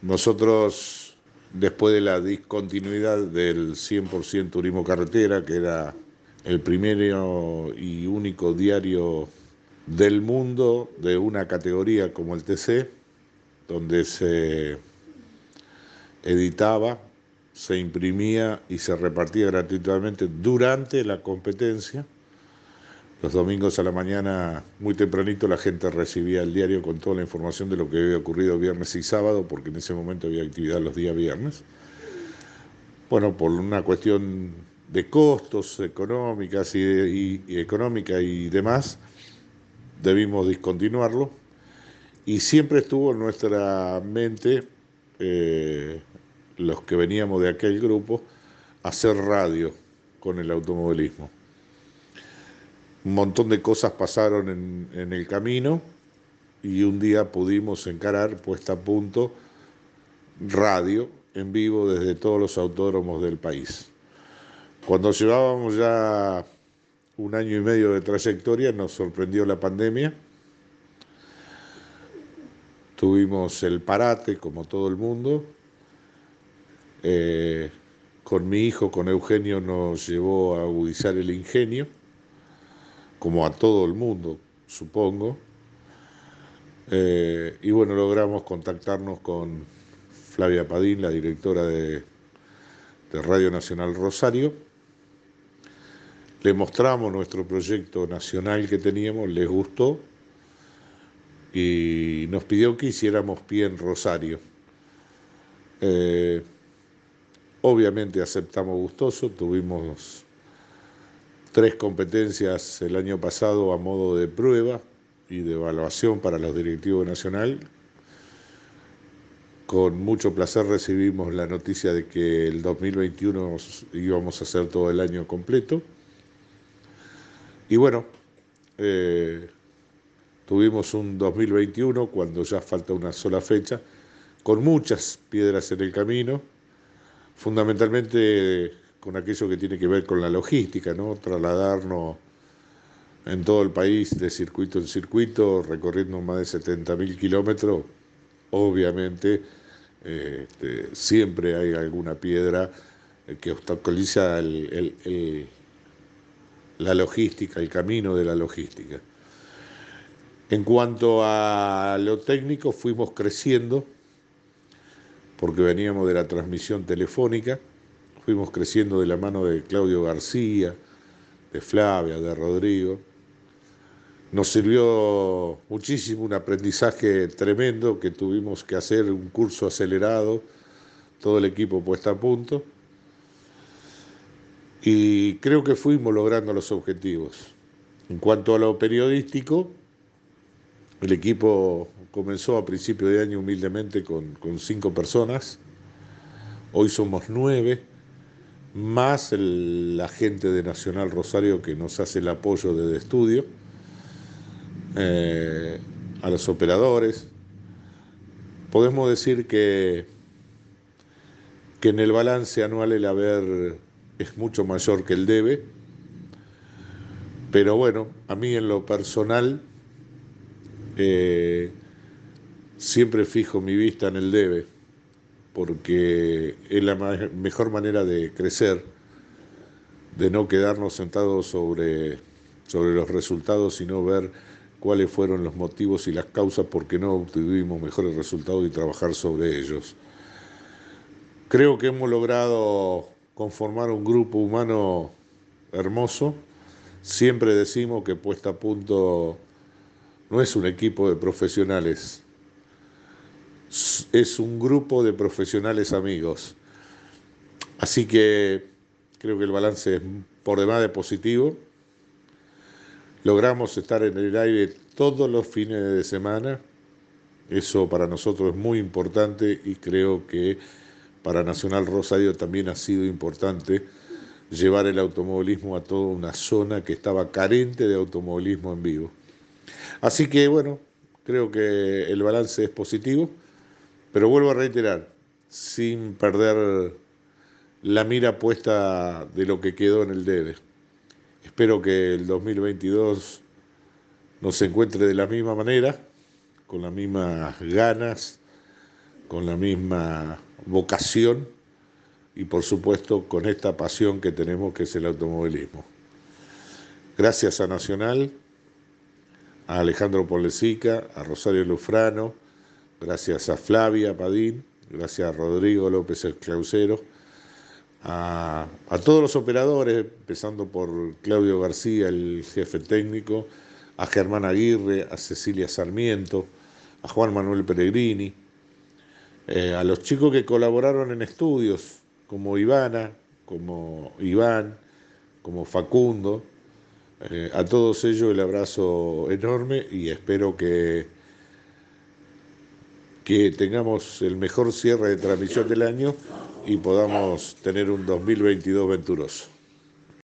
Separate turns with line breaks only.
Nosotros, después de la discontinuidad del 100% turismo carretera, que era el primero y único diario del mundo de una categoría como el TC, donde se editaba, se imprimía y se repartía gratuitamente durante la competencia. Los domingos a la mañana, muy tempranito, la gente recibía el diario con toda la información de lo que había ocurrido viernes y sábado, porque en ese momento había actividad los días viernes. Bueno, por una cuestión de costos económicas económica y demás, debimos discontinuarlo. Y siempre estuvo en nuestra mente, eh, los que veníamos de aquel grupo, hacer radio con el automovilismo. Un montón de cosas pasaron en el camino y un día pudimos encarar, puesta a punto, radio en vivo desde todos los autódromos del país. Cuando llevábamos ya un año y medio de trayectoria, nos sorprendió la pandemia. Tuvimos el parate, como todo el mundo. Con mi hijo, con Eugenio, nos llevó a agudizar el ingenio, como a todo el mundo, supongo. Y bueno, logramos contactarnos con Flavia Padín, la directora de Radio Nacional Rosario. Le mostramos nuestro proyecto nacional que teníamos, les gustó y nos pidió que hiciéramos pie en Rosario. Obviamente aceptamos gustoso, tuvimos 3 competencias el año pasado a modo de prueba y de evaluación para los directivos nacional. Con mucho placer recibimos la noticia de que el 2021 íbamos a hacer todo el año completo. Y bueno, tuvimos un 2021 cuando ya falta una sola fecha, con muchas piedras en el camino, fundamentalmente con aquello que tiene que ver con la logística, ¿no? Trasladarnos en todo el país de circuito en circuito, recorriendo más de 70.000 kilómetros. Obviamente, siempre hay alguna piedra que obstaculiza la logística, el camino de la logística. En cuanto a lo técnico, fuimos creciendo, porque veníamos de la transmisión telefónica, fuimos creciendo de la mano de Claudio García, de Flavia, de Rodrigo. Nos sirvió muchísimo, un aprendizaje tremendo, que tuvimos que hacer un curso acelerado, todo el equipo puesto a punto, y creo que fuimos logrando los objetivos. En cuanto a lo periodístico, el equipo comenzó a principio de año humildemente con 5 personas, hoy somos 9, más la gente de Nacional Rosario que nos hace el apoyo desde estudio, a los operadores. Podemos decir que en el balance anual el haber es mucho mayor que el debe, pero bueno, a mí en lo personal siempre fijo mi vista en el debe, porque es la mejor manera de crecer, de no quedarnos sentados sobre los resultados, sino ver cuáles fueron los motivos y las causas por qué no obtuvimos mejores resultados y trabajar sobre ellos. Creo que hemos logrado conformar un grupo humano hermoso. Siempre decimos que Puesta a Punto no es un equipo de profesionales, es un grupo de profesionales amigos. Así que creo que el balance es por demás de positivo. Logramos estar en el aire todos los fines de semana. Eso para nosotros es muy importante y creo que para Nacional Rosario también ha sido importante llevar el automovilismo a toda una zona que estaba carente de automovilismo en vivo. Así que bueno, creo que el balance es positivo, pero vuelvo a reiterar, sin perder la mira puesta de lo que quedó en el debe. Espero que el 2022 nos encuentre de la misma manera, con las mismas ganas con la misma vocación y por supuesto con esta pasión que tenemos que es el automovilismo. Gracias a Nacional, a Alejandro Polesica, a Rosario Lufrano, gracias a Flavia Padín, gracias a Rodrigo López Esclausero, a todos los operadores, empezando por Claudio García, el jefe técnico, a Germán Aguirre, a Cecilia Sarmiento, a Juan Manuel Peregrini, a los chicos que colaboraron en estudios, como Ivana, como Iván, como Facundo, a todos ellos el abrazo enorme y espero que tengamos el mejor cierre de transmisión del año y podamos tener un 2022 venturoso.